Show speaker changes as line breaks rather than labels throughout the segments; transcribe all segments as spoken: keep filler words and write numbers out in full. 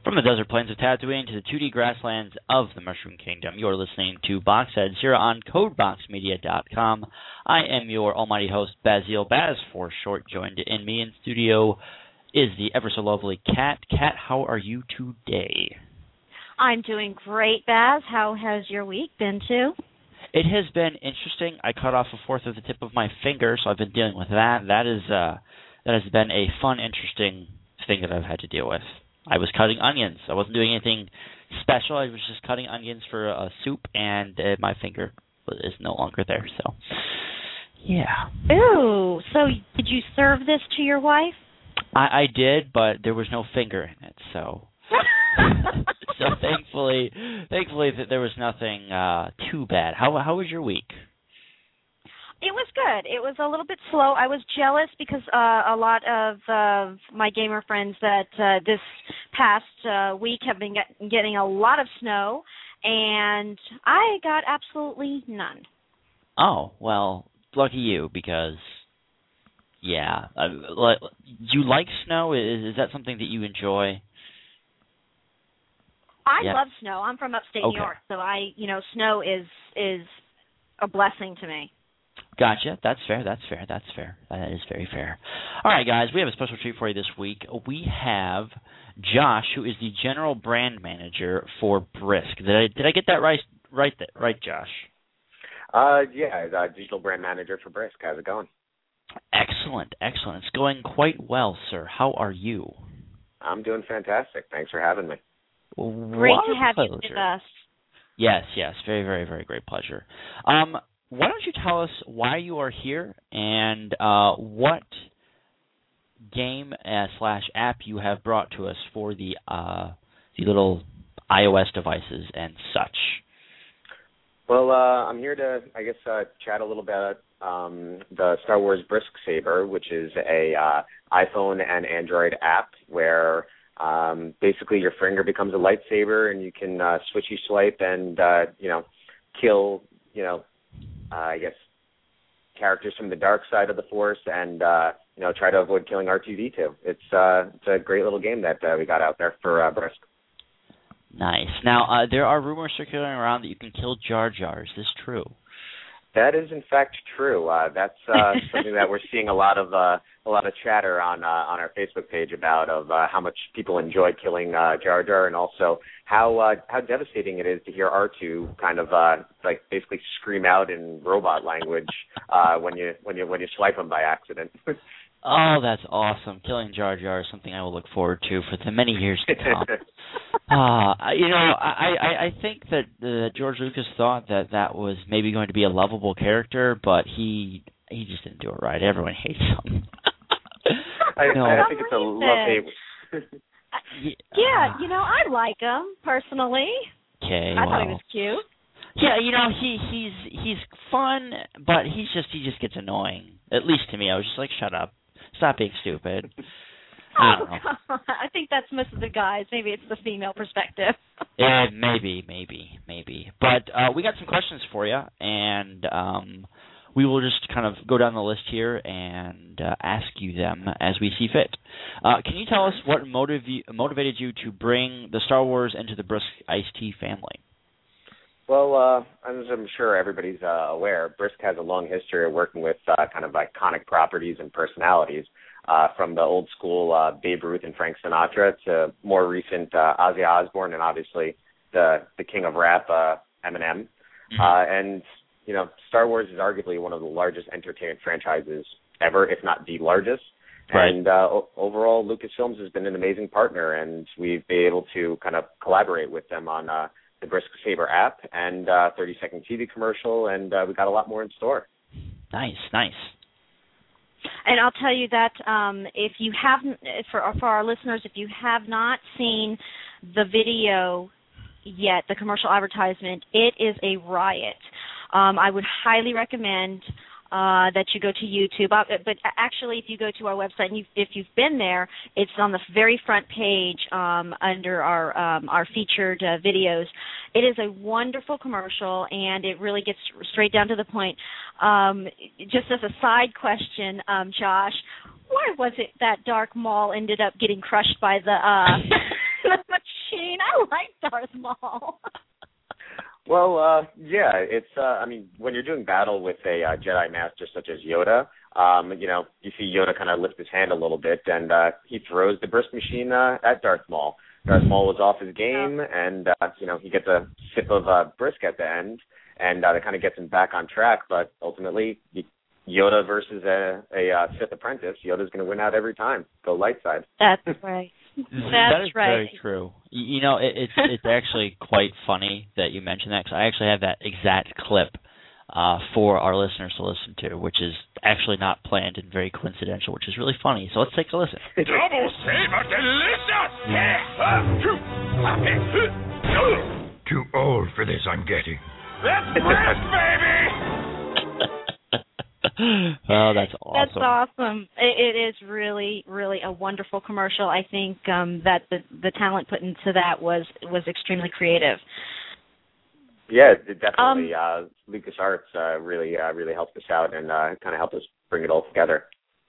From the desert plains of Tatooine to the two D grasslands of the Mushroom Kingdom, you're listening to Boxheads here on Codebox Media dot com. I am your almighty host, Basil Baz, for short. Joined in me in studio is the ever-so-lovely Kat. Kat, how are you today?
I'm doing great, Baz. How has your week been, too?
It has been interesting. I cut off a fourth of the tip of my finger, so I've been dealing with that. That is, uh, that has been a fun, interesting thing that I've had to deal with. I was cutting onions. I wasn't doing anything special. I was just cutting onions for a soup, and uh, my finger is no longer there. So, yeah.
Ooh, so did you serve this to your wife?
I, I did, but there was no finger in it, so... so thankfully, thankfully that there was nothing uh, too bad. How how was your week?
It was good. It was a little bit slow. I was jealous because uh, a lot of uh, my gamer friends that uh, this past uh, week have been get, getting a lot of snow, and I got absolutely none.
Oh, well, lucky you, because, yeah. Uh, do you like snow? Is, is that something that you enjoy?
I
yeah.
love snow. I'm from upstate
okay.
New York, so I, you know, snow is is a blessing to me.
Gotcha. That's fair. That's fair. That's fair. That is very fair. All right, guys, we have a special treat for you this week. We have Josh, who is the general brand manager for Brisk. Did I did I get that right? Right, right, Josh.
Uh, yeah, uh, digital brand manager for Brisk. How's it going?
Excellent, excellent. It's going quite well, sir. How are you?
I'm doing fantastic. Thanks for having me.
Great
what
to have
pleasure.
you with us.
Yes, yes, very, very, very great pleasure. Um, why don't you tell us why you are here and uh, what game uh, slash app you have brought to us for the uh, the little iOS devices and such.
Well, uh, I'm here to, I guess, uh, chat a little bit about um, the Star Wars Brisk Saber, which is a uh, iPhone and Android app where um, basically your finger becomes a lightsaber and you can uh, switchy swipe and uh, you know kill you know. Uh, I guess, characters from the dark side of the Force, and uh, you know, try to avoid killing R two D two. It's uh, it's a great little game that uh, we got out there for uh, Brisk.
Nice. Now, uh, there are rumors circulating around that you can kill Jar Jar. Is this true?
That is, in fact, true. Uh, that's uh, something that we're seeing a lot of uh, a lot of chatter on uh, on our Facebook page about of uh, how much people enjoy killing uh, Jar Jar, and also how uh, how devastating it is to hear R two kind of uh, like basically scream out in robot language uh, when you when you when you swipe him by accident.
Oh, that's awesome! Killing Jar Jar is something I will look forward to for the many years to come. uh, you know, I, I, I think that uh, George Lucas thought that that was maybe going to be a lovable character, but he he just didn't do it right. Everyone hates him.
I,
no.
I think it's a love hate.
Yeah, you know, I like him personally.
Okay,
I
well.
thought he was cute.
Yeah, you know, he he's he's fun, but he's just he just gets annoying. At least to me, I was just like, shut up. Stop being stupid. I
Oh, God. I think that's most of the guys. Maybe it's the female perspective.
Yeah, maybe, maybe, maybe. But uh, we got some questions for you, and um, we will just kind of go down the list here and uh, ask you them as we see fit. Uh, can you tell us what motiv- motivated you to bring the Star Wars into the Brisk Iced Tea family?
Well, uh, as I'm sure everybody's uh, aware, Brisk has a long history of working with uh, kind of iconic properties and personalities, uh, from the old school uh, Babe Ruth and Frank Sinatra to more recent uh, Ozzy Osbourne and obviously the the king of rap, uh, Eminem. Mm-hmm. Uh, and, you know, Star Wars is arguably one of the largest entertainment franchises ever, if not the largest.
Right.
And uh, o- overall, Lucasfilms has been an amazing partner, and we've been able to kind of collaborate with them on uh, the Brisk Saber app and uh, thirty-second T V commercial, and uh, we got a lot more in store.
Nice, nice.
And I'll tell you that um, if you haven't, for, for our listeners, if you have not seen the video yet, the commercial advertisement, it is a riot. Um, I would highly recommend uh, that you go to YouTube. Uh, but actually, if you go to our website, and you, if you've been there, it's on the very front page um, under our um, our featured uh, videos. It is a wonderful commercial, and it really gets straight down to the point. Um, just as a side question, um, Josh, why was it that Darth Maul ended up getting crushed by the uh,
Well, uh, yeah, it's, uh, I mean, when you're doing battle with a uh, Jedi Master such as Yoda, um, you know, you see Yoda kind of lift his hand a little bit, and uh, he throws the Brisk Machine uh, at Darth Maul. Darth Maul was off his game, and, uh, you know, he gets a sip of uh, Brisk at the end, and uh, that kind of gets him back on track, but ultimately, Yoda versus a, a uh, Sith apprentice, Yoda's going to win out every time. Go light side.
That's right. That's
that is
right.
very true. You know, it, it's it's actually quite funny that you mentioned that, because I actually have that exact clip uh, for our listeners to listen to, which is actually not planned and very coincidental, which is really funny. So let's take a listen.
Double saber delicious! Too old for this, I'm getting. That's breast, baby!
Oh, that's awesome.
That's awesome. It, it is really, really a wonderful commercial. I think um, that the the talent put into that was was extremely creative.
Yeah, it definitely.
Um,
uh, LucasArts uh, really, uh, really helped us out and uh, kind of helped us bring it all together.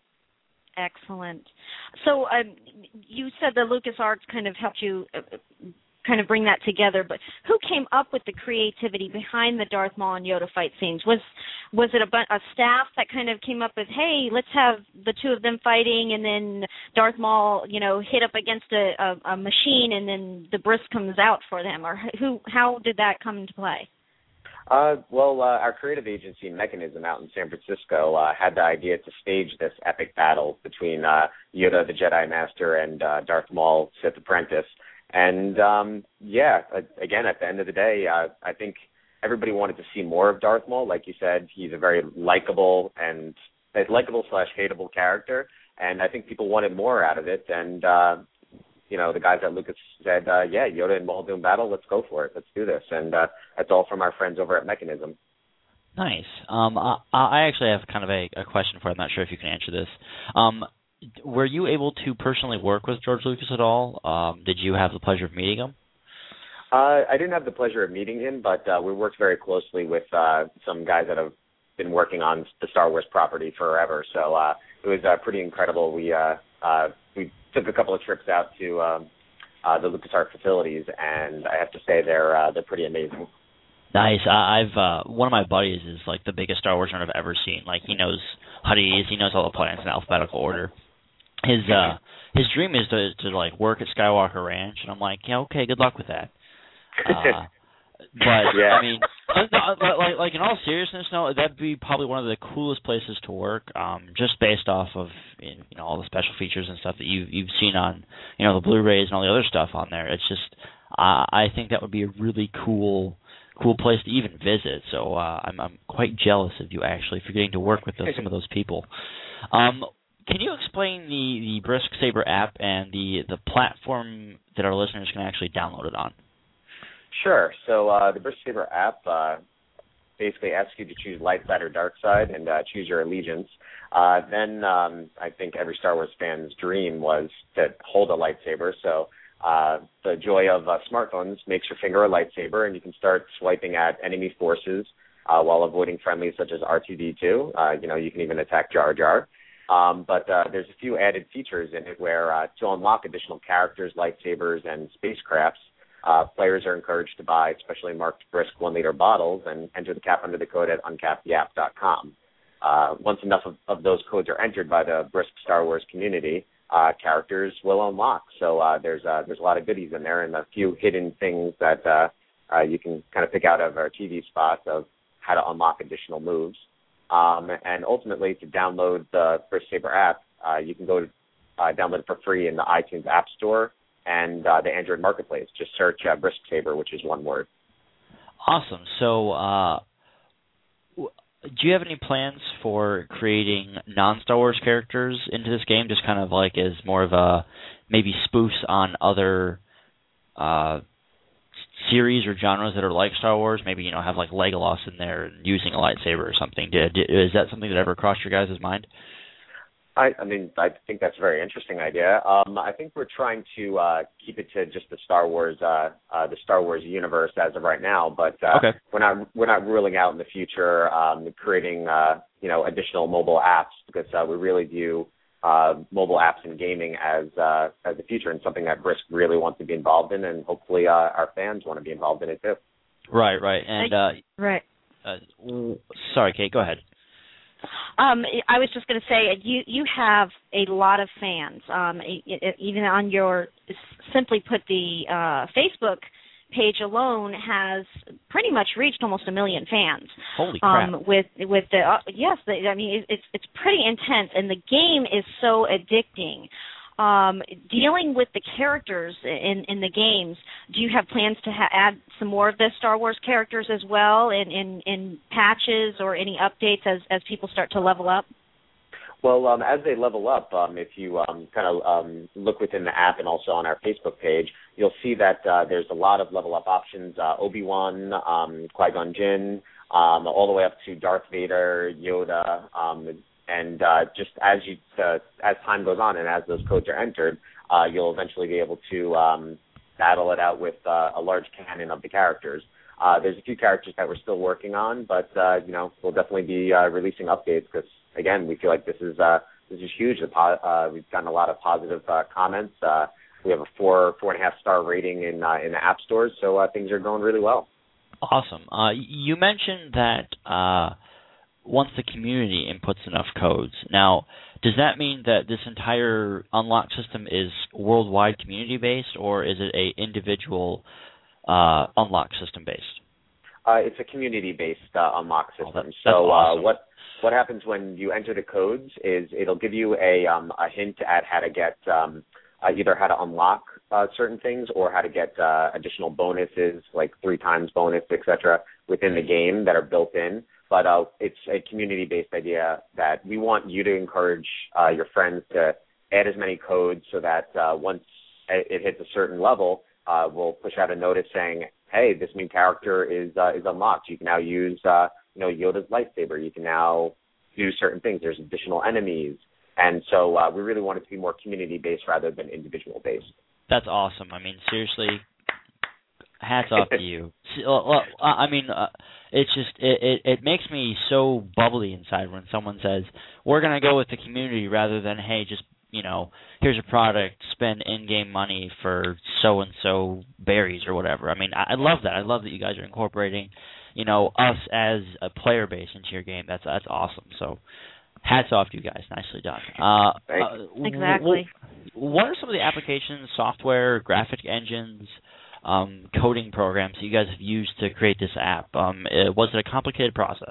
Excellent. So um, you said that LucasArts kind of helped you uh, kind of bring that together, but who came up with the creativity behind the Darth Maul and Yoda fight scenes? Was was it a, bu- a staff that kind of came up with, hey, let's have the two of them fighting, and then Darth Maul, you know, hit up against a, a, a machine, and then the Brisk comes out for them, or who? How did that come into play?
Uh, well, uh, our creative agency, Mechanism, out in San Francisco, uh, had the idea to stage this epic battle between uh, Yoda, the Jedi Master, and uh, Darth Maul, Sith apprentice. And, um, yeah, again, at the end of the day, uh, I think everybody wanted to see more of Darth Maul. Like you said, he's a very likable and a likable slash hateable character, and I think people wanted more out of it. And, uh, you know, the guys at Lucas said, uh, yeah, Yoda and Maul doing battle, let's go for it. Let's do this. And uh, that's all from our friends over at Mechanism.
Nice. Um, I, I actually have kind of a, a question for you. I'm not sure if you can answer this. Um, Were you able to personally work with George Lucas at all? Um, did you have the pleasure of meeting him?
Uh, I didn't have the pleasure of meeting him, but uh, we worked very closely with uh, some guys that have been working on the Star Wars property forever. So uh, it was uh, pretty incredible. We uh, uh, we took a couple of trips out to um, uh, the LucasArts facilities, and I have to say they're uh, they're pretty amazing.
Nice. I, I've uh, one of my buddies is like the biggest Star Wars nerd I've ever seen. Like he knows Huttese, he knows all the planets in alphabetical order. His uh his dream is to to like work at Skywalker Ranch, and I'm like, yeah, okay, good luck with that. Uh, but
yeah.
I mean, like like in all seriousness, no, that'd be probably one of the coolest places to work. Um, just based off of you know all the special features and stuff that you you've seen on you know the Blu-rays and all the other stuff on there. It's just uh, I think that would be a really cool. cool place to even visit. So uh, I'm I'm quite jealous of you actually for getting to work with those, some of those people. Um, can you explain the, the Brisk Saber app and the, the platform that our listeners can actually download it on?
Sure. So uh, the Brisk Saber app uh, basically asks you to choose light side or dark side and uh, choose your allegiance. Uh, then um, I think every Star Wars fan's dream was to hold a lightsaber. So Uh, the joy of uh, smartphones makes your finger a lightsaber, and you can start swiping at enemy forces uh, while avoiding friendlies such as R two D two. Uh, you know, you can even attack Jar Jar. Um, but uh, there's a few added features in it where uh, to unlock additional characters, lightsabers, and spacecrafts, uh, players are encouraged to buy specially marked Brisk one-liter bottles and enter the cap under the code at uncapped the app dot com. Uh, once enough of, of those codes are entered by the Brisk Star Wars community, Uh, characters will unlock. So uh, there's uh, there's a lot of goodies in there and a few hidden things that uh, uh, you can kind of pick out of our T V spots of how to unlock additional moves. Um, and ultimately, to download the Brisk Saber app, uh, you can go to uh, download it for free in the iTunes App Store and uh, the Android Marketplace. Just search uh, Brisk Saber, which is one word.
Awesome. So uh, do you have any plans for creating non-Star Wars characters into this game, just kind of like as more of a maybe spoofs on other uh, series or genres that are like Star Wars? Maybe, you know, have like Legolas in there and using a lightsaber or something. Is that something that ever crossed your guys' mind?
I, I mean, I think that's a very interesting idea. Um, I think we're trying to uh, keep it to just the Star Wars, uh, uh, the Star Wars universe as of right now. But uh,
okay.
we're not we're not ruling out in the future um, creating uh, you know additional mobile apps because uh, we really view uh, mobile apps and gaming as uh, as the future and something that Brisk really wants to be involved in, and hopefully uh, our fans want to be involved in it too.
Right, right, and uh,
right.
Uh, sorry, Kate, go ahead.
Um, I was just going to say, you you have a lot of fans. Um, even on your, simply put, the uh, Facebook page alone has pretty much reached almost a million fans.
Holy crap!
Um, with with the uh, yes, the, I mean it's it's pretty intense, and the game is so addicting. Um, dealing with the characters in, in the games, do you have plans to ha- add some more of the Star Wars characters as well in, in, in patches or any updates as, as people start to level up?
Well, um, as they level up, um, if you um, kind of um, look within the app and also on our Facebook page, you'll see that uh, there's a lot of level up options, uh, Obi-Wan, um, Qui-Gon Jinn, um, all the way up to Darth Vader, Yoda, um, and uh, just as you uh, as time goes on and as those codes are entered, uh, you'll eventually be able to um, battle it out with uh, a large canon of the characters. Uh, there's a few characters that we're still working on, but uh, you know we'll definitely be uh, releasing updates because again we feel like this is uh, this is huge. Uh, we've gotten a lot of positive uh, comments. Uh, we have a four four and a half star rating in uh, in the app stores, so uh, things are going really well.
Awesome. Uh, you mentioned that. Uh once the community inputs enough codes. Now, does that mean that this entire unlock system is worldwide community-based, or is it a individual uh, unlock system-based?
Uh, it's a community-based uh, unlock system.
Oh, that,
so
awesome.
uh, what what happens when you enter the codes is it'll give you a um, a hint at how to get um, uh, either how to unlock uh, certain things or how to get uh, additional bonuses, like three times bonus, et cetera, within the game that are built in. But uh, it's a community-based idea that we want you to encourage uh, your friends to add as many codes so that uh, once it hits a certain level, uh, we'll push out a notice saying, hey, this new character is uh, is unlocked. You can now use uh, you know Yoda's lightsaber. You can now do certain things. There's additional enemies. And so uh, we really want it to be more community-based rather than individual-based.
That's awesome. I mean, seriously, hats off to you. I mean, uh, it's just it, it it makes me so bubbly inside when someone says we're gonna go with the community rather than hey, just you know, here's a product, spend in-game money for so and so berries or whatever. I mean, I, I love that. I love that you guys are incorporating, you know, us as a player base into your game. That's that's awesome. So, hats off to you guys. Nicely done. Uh,
uh, exactly.
W- what are some of the applications, software, graphic engines? Um, coding programs that you guys have used to create this app? Um, it, was it a complicated process?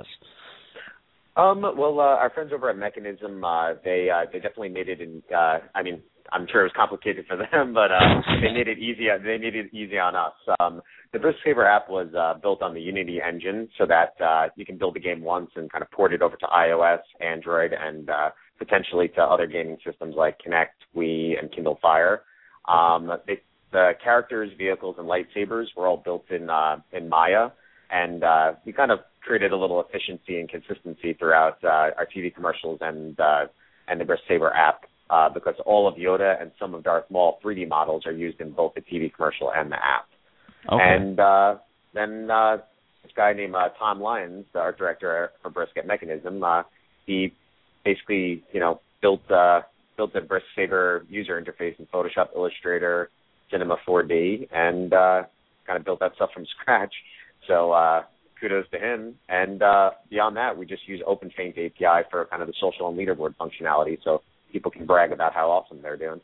Um, well, uh, our friends over at Mechanism, uh, they uh, they definitely made it. In, uh, I mean, I'm sure it was complicated for them, but uh, they made it easy. They made it easy on us. Um, the Brisk Saber app was uh, built on the Unity engine, so that uh, you can build the game once and kind of port it over to iOS, Android, and uh, potentially to other gaming systems like Kinect, Wii, and Kindle Fire. Um, they The characters, vehicles, and lightsabers were all built in uh, in Maya, and uh, we kind of created a little efficiency and consistency throughout uh, our T V commercials and uh, and the Brisk Saber app uh, because all of Yoda and some of Darth Maul three D models are used in both the T V commercial and the app.
Okay.
And uh, then uh, this guy named uh, Tom Lyons, the art director for Brisk at Mechanism, uh, he basically you know built uh, built the Brisk Saber user interface in Photoshop, Illustrator, Cinema four D, and uh, kind of built that stuff from scratch. So uh, kudos to him. And uh, beyond that, we just use OpenFaint A P I for kind of the social and leaderboard functionality, so people can brag about how awesome they're doing.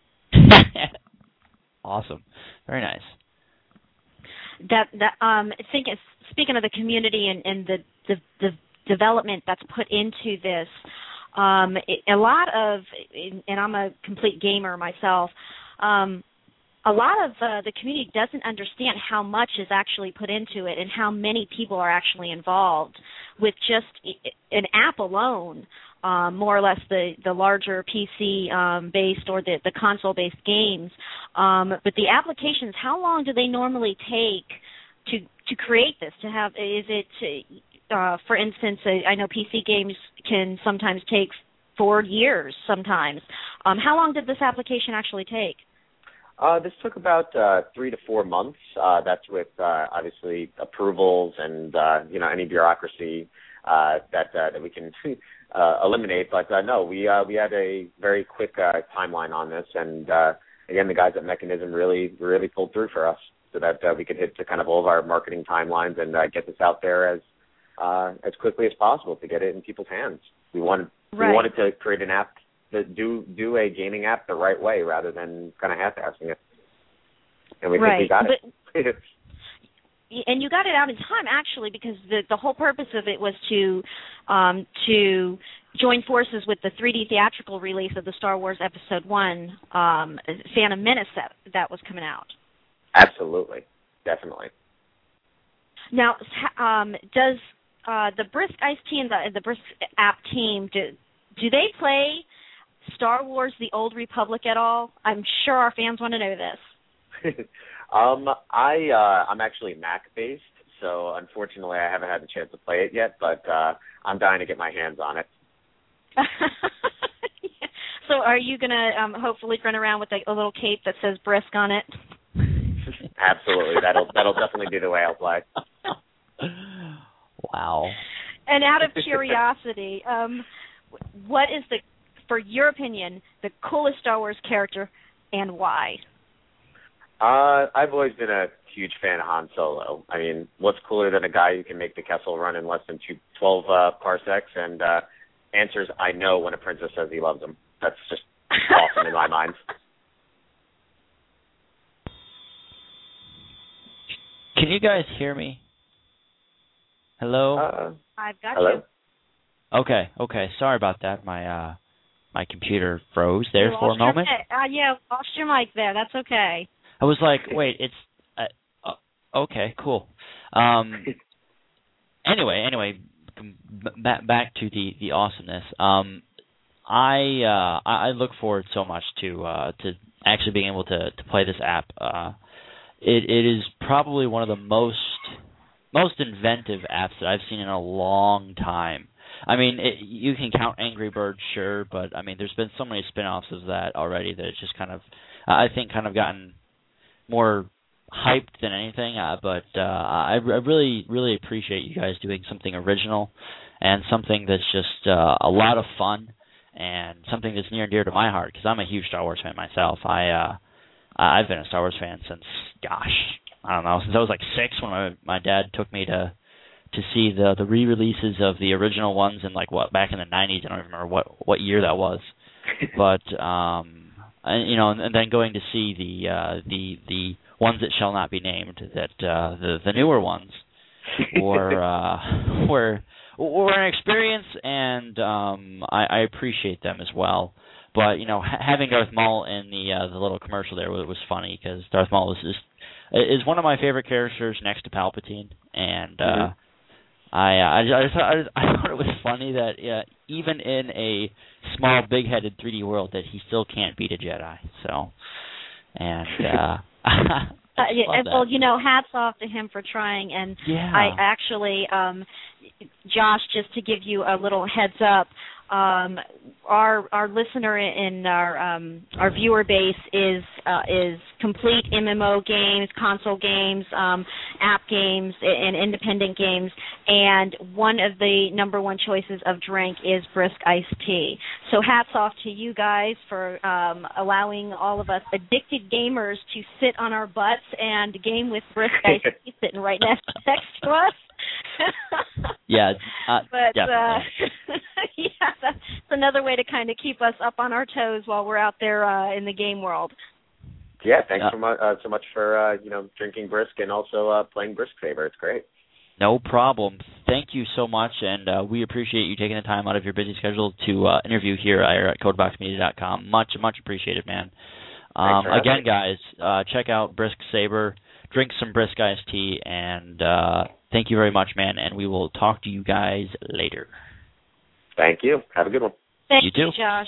Awesome, very nice.
That that um, think speaking of the community and, and the, the the development that's put into this, um, it, a lot of, and I'm a complete gamer myself. Um, A lot of uh, the community doesn't understand how much is actually put into it and how many people are actually involved with just an app alone, um, more or less the, the larger P C-based um, or the, the console-based games. Um, but the applications, how long do they normally take to to create this? To have is it, uh, for instance, I know P C games can sometimes take four years sometimes. Um, how long did this application actually take?
Uh, this took about uh, three to four months. Uh, that's with uh, obviously approvals and uh, you know any bureaucracy uh, that uh, that we can uh, eliminate. But uh, no, we uh, we had a very quick uh, timeline on this, and uh, again, the guys at Mechanism really really pulled through for us. so that uh, we could hit to kind of all of our marketing timelines and uh, get this out there as uh, as quickly as possible to get it in people's hands. We wanted
right.
we wanted to create an app that do do a gaming app the right way rather than kind of half-assing it, and we
right.
think we got
but,
it.
And you got it out in time, actually, because the the whole purpose of it was to um, to join forces with the three D theatrical release of the Star Wars Episode One um, Phantom Menace that that was coming out.
Absolutely, definitely.
Now, um, does uh, the Brisk Ice Team, the the Brisk app team, do do they play Star Wars: The Old Republic at all? I'm sure our fans want to know this.
Um, I uh, I'm actually Mac based, so unfortunately I haven't had the chance to play it yet. But uh, I'm dying to get my hands on it.
So, are you gonna um, hopefully run around with a, a little cape that says Brisk on it?
Absolutely, that'll that'll definitely be the way I'll play.
Wow. And
out of curiosity, um, what is the, for your opinion, the coolest Star Wars character, and why?
Uh, I've always been a huge fan of Han Solo. I mean, what's cooler than a guy who can make the Kessel Run in less than two, twelve uh, parsecs and uh, answers "I know" when a princess says he loves him? That's just awesome in my mind.
Can you guys hear me? Hello?
Uh,
I've got
hello?
you.
Okay, okay. Sorry about that. My uh, my computer froze there
you
for a moment.
Your, uh, yeah, lost your mic there. That's okay.
I was like, wait, it's uh, uh, okay, cool. Um, anyway, anyway, back back to the the awesomeness. Um, I uh, I look forward so much to uh, to actually being able to, to play this app. Uh, it it is probably one of the most most inventive apps that I've seen in a long time. I mean, it, you can count Angry Birds, sure, but I mean, there's been so many spin-offs of that already that it's just kind of, I think, kind of gotten more hyped than anything. Uh, but uh, I, I really, really appreciate you guys doing something original and something that's just uh, a lot of fun and something that's near and dear to my heart because I'm a huge Star Wars fan myself. I, uh, I've been a Star Wars fan since, gosh, I don't know, since I was like six when my my dad took me to. to see the the re-releases of the original ones in like what back in the nineties. I don't even remember what what year that was, but um, and, you know, and, and then going to see the uh, the the ones that shall not be named, that uh, the the newer ones, were uh, were were an experience, and um, I, I appreciate them as well. But you know, ha- having Darth Maul in the uh, the little commercial there was, was funny because Darth Maul is, is is one of my favorite characters next to Palpatine, and. Uh, mm-hmm. I, uh, I, I, just, I, just, I thought it was funny that uh, even in a small, big-headed three D world, that he still can't beat a Jedi. So, and uh, I
uh, yeah,
love that.
Well, you know, hats off to him for trying. And
yeah.
I actually, um, Josh, just to give you a little heads up, um, our our listener in our um, our viewer base is uh, is complete M M O games, console games, um, app games, and independent games. And one of the number one choices of drink is Brisk Iced Tea. So hats off to you guys for um, allowing all of us addicted gamers to sit on our butts and game with Brisk Iced Tea sitting right next, next to us.
yeah, uh,
but
definitely.
Uh, yeah, that's another way to kind of keep us up on our toes while we're out there uh, in the game world.
Yeah, thanks uh, so much, uh, so much for uh, you know drinking Brisk and also uh, playing Brisk Saber. It's great.
No problem. Thank you so much, and uh, we appreciate you taking the time out of your busy schedule to uh, interview here at codebox media dot com. Much, much appreciated, man. Um, again, me. guys, uh, check out Brisk Saber, drink some Brisk Iced Tea, and uh, thank you very much, man, and we will talk to you guys later.
Thank you. Have a good one.
Thank
you, too.
you, Josh.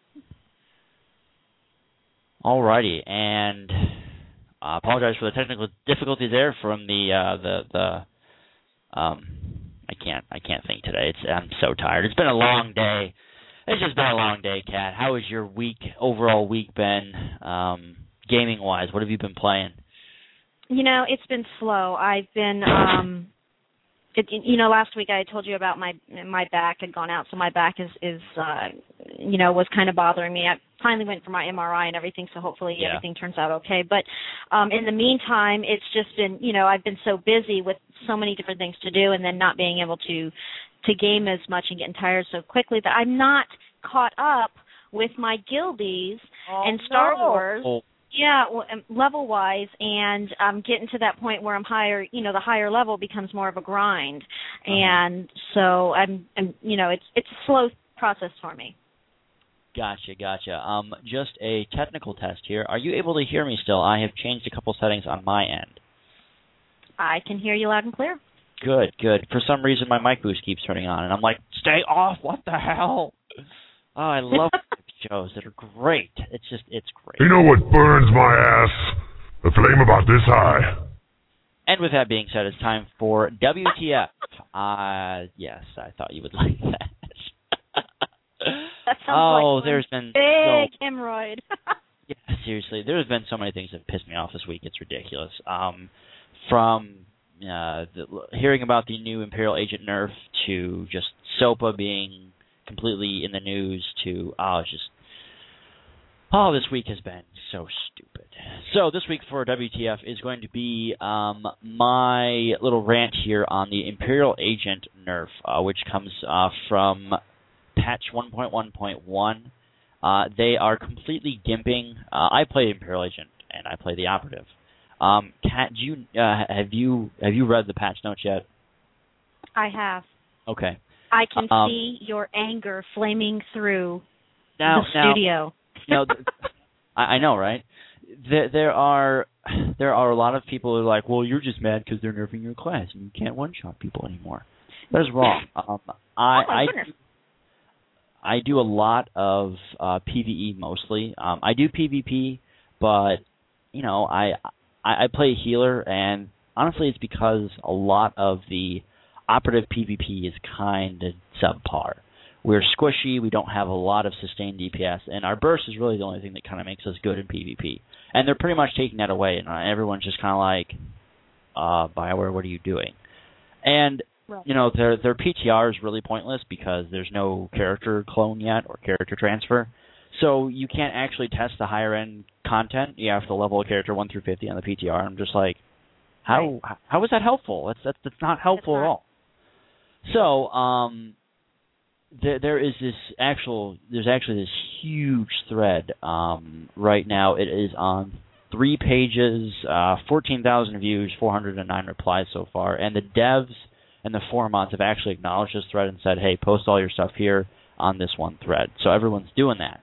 Alrighty, and I uh, apologize for the technical difficulties there from the uh, the the. Um, I can't I can't think today. It's I'm so tired. It's been a long day. It's just been a long day, Kat. How has your week overall week been, um, gaming wise? What have you been playing?
You know, it's been slow. I've been, um, it, you know, last week I told you about my my back had gone out, so my back is is uh, you know was kind of bothering me. I, finally went for my M R I and everything, so hopefully
yeah.
everything turns out okay. But um, in the meantime, it's just been, you know, I've been so busy with so many different things to do, and then not being able to to game as much and getting tired so quickly that I'm not caught up with my guildies
oh,
and Star
no.
Wars.
Oh.
Yeah, well, level wise, and I'm getting to that point where I'm higher. You know, the higher level becomes more of a grind, uh-huh. and so I'm, I'm, you know, it's it's a slow process for me.
Gotcha, gotcha. Um, just a technical test here. Are you able to hear me still? I have changed a couple settings on my end.
I can hear you loud and clear.
Good, good. For some reason, my mic boost keeps turning on, and I'm like, stay off! What the hell? Oh, I love shows that are great. It's just, it's great.
You know what burns my ass? A flame about this high.
And with that being said, it's time for W T F. Uh, yes, I thought you would like that.
That sounds
oh,
like
there's been
big
so,
hemorrhoid.
yeah, seriously, there's been so many things that pissed me off this week. It's ridiculous. Um, from uh, the, hearing about the new Imperial Agent nerf to just SOPA being completely in the news to, oh, it's just, oh, this week has been so stupid. So this week for W T F is going to be um, my little rant here on the Imperial Agent nerf, uh, which comes uh, from patch one point one point one. Uh, they are completely gimping. Uh, I play Imperial Agent, and I play the Operative. Um, Kat, do you, uh, have you have you read the patch notes yet?
I have.
Okay.
I can
um,
see your anger flaming through
now,
the studio.
Now, now I, I know, right? There, there are there are a lot of people who are like, well, you're just mad because they're nerfing your class and you can't one-shot people anymore. That is wrong. Um, I,
oh, my
I,
goodness.
I do a lot of uh, PvE mostly. Um, I do PvP, but you know, I, I I play healer, and honestly, it's because a lot of the Operative PvP is kind of subpar. We're squishy, we don't have a lot of sustained D P S, and our burst is really the only thing that kind of makes us good in PvP. And they're pretty much taking that away, and everyone's just kind of like, uh, BioWare, what are you doing? And, right. you know, their their P T R is really pointless because there's no character clone yet or character transfer. So you can't actually test the higher-end content. You have to level a character one through fifty on the P T R. I'm just like, how right. how is that helpful? That's, that's, that's not helpful at all. So, um... There, there is this actual, there's actually this huge thread um, right now. It is on three pages, uh, fourteen thousand views, four hundred nine replies so far. And the devs and the forum mods have actually acknowledged this thread and said, hey, post all your stuff here on this one thread. So everyone's doing that.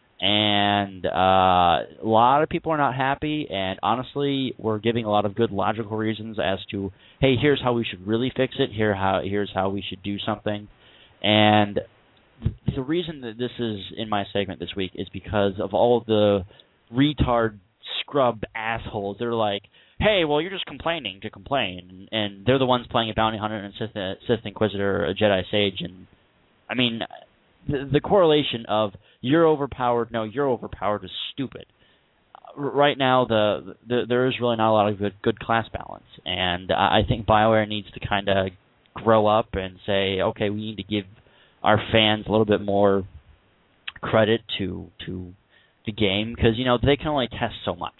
And uh, a lot of people are not happy. And honestly, we're giving a lot of good logical reasons as to, hey, here's how we should really fix it. Here how here's how we should do something. And the reason that this is in my segment this week is because of all of the retard scrub assholes. They're like, hey, well, you're just complaining to complain. And they're the ones playing a bounty hunter and Sith, uh, Sith Inquisitor, a Jedi Sage. And, I mean, the, the correlation of you're overpowered, no, you're overpowered is stupid. Right now, the, the there is really not a lot of good, good class balance. And I think BioWare needs to kind of grow up and say, okay, we need to give our fans a little bit more credit to to the game because, you know, they can only test so much.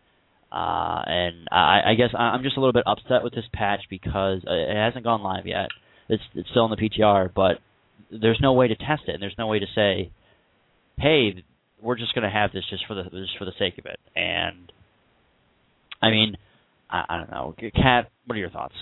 Uh, and I, I guess I'm just a little bit upset with this patch because it hasn't gone live yet. It's, it's still in the P T R, but there's no way to test it, and there's no way to say, hey, we're just going to have this just for the just for the sake of it. And, I mean, I, I don't know. Kat, what are your thoughts?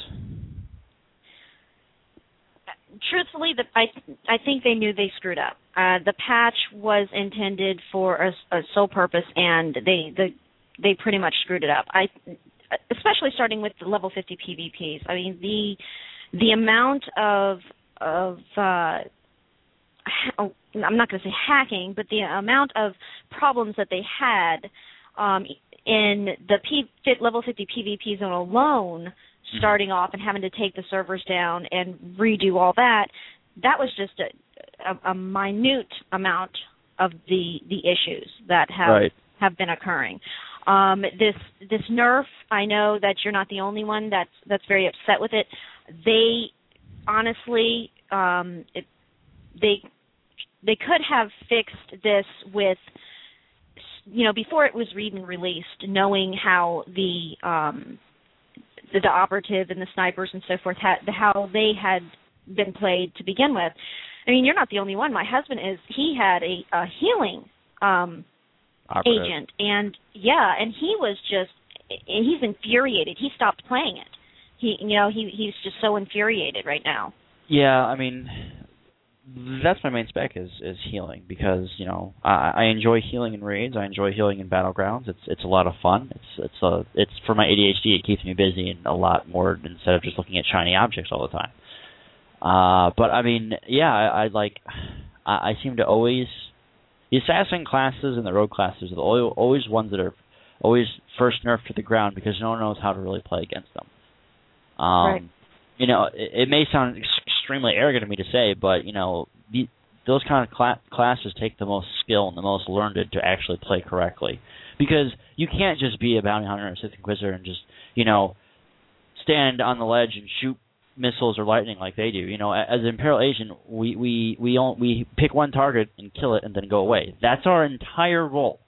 Truthfully, the, I I think they knew they screwed up. Uh, the patch was intended for a, a sole purpose, and they the they pretty much screwed it up. I, especially starting with the level fifty P V Ps. I mean, the the amount of of uh, I'm not going to say hacking, but the amount of problems that they had um, in the P, level fifty P V P zone alone, starting off and having to take the servers down and redo all that, that was just a, a, a minute amount of the the issues that have
right.
have been occurring. Um, this this nerf, I know that you're not the only one that's that's very upset with it. They honestly, um, it, they they could have fixed this with you know, before it was even released, knowing how the um, the, the operative and the snipers and so forth had how they had been played to begin with. I mean, you're not the only one. My husband is. He had a, a healing um, agent, and yeah, and he was just he's infuriated. He stopped playing it. He, you know, he he's just so infuriated right now.
Yeah, I mean, that's my main spec is is healing because you know I, I enjoy healing in raids. I enjoy healing in battlegrounds. It's it's a lot of fun. It's it's a it's for my A D H D. It keeps me busy and a lot more instead of just looking at shiny objects all the time. Uh, but I mean, yeah, I, I like I, I seem to always the assassin classes and the rogue classes are the always, always ones that are always first nerfed to the ground because no one knows how to really play against them. Um,
right.
You know, it, it may sound ex- extremely arrogant of me to say, but, you know, the, those kind of cl- classes take the most skill and the most learned to actually play correctly. Because you can't just be a bounty hunter or a Sith Inquisitor and just, you know, stand on the ledge and shoot missiles or lightning like they do. You know, as an Imperial agent, we we we, don't, we pick one target and kill it and then go away. That's our entire role.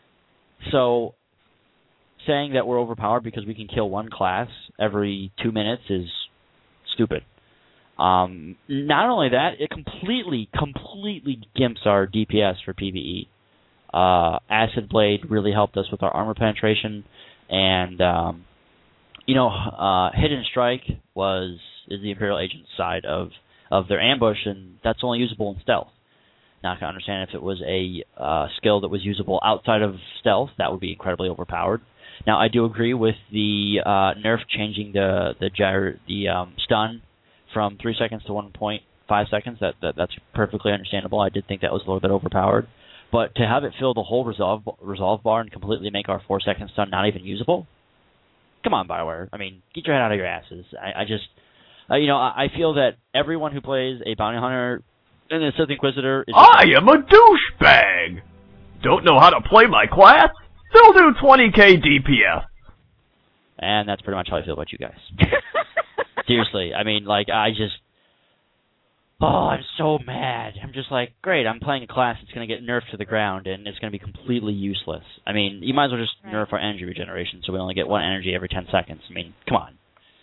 So saying that we're overpowered because we can kill one class every two minutes is stupid. Um, not only that, it completely, completely gimps our D P S for PvE. Uh, Acid Blade really helped us with our armor penetration, and um, you know, uh, Hidden Strike was is the Imperial Agent's side of, of their ambush, and that's only usable in stealth. Now I can understand if it was a uh, skill that was usable outside of stealth, that would be incredibly overpowered. Now, I do agree with the uh, nerf changing the the gyro, the um, stun from three seconds to one point five seconds. That, that that's perfectly understandable. I did think that was a little bit overpowered, but to have it fill the whole resolve resolve bar and completely make our four second stun not even usable, come on, BioWare. I mean, get your head out of your asses. I, I just, uh, you know, I, I feel that everyone who plays a bounty hunter and a Sith Inquisitor is.
I am a douchebag. Don't know how to play my class? Still do twenty K D P S.
And that's pretty much how I feel about you guys. Seriously, I mean, like, I just... Oh, I'm so mad. I'm just like, great, I'm playing a class that's going to get nerfed to the ground, and it's going to be completely useless. I mean, you might as well just right. nerf our energy regeneration so we only get one energy every ten seconds. I mean, come on.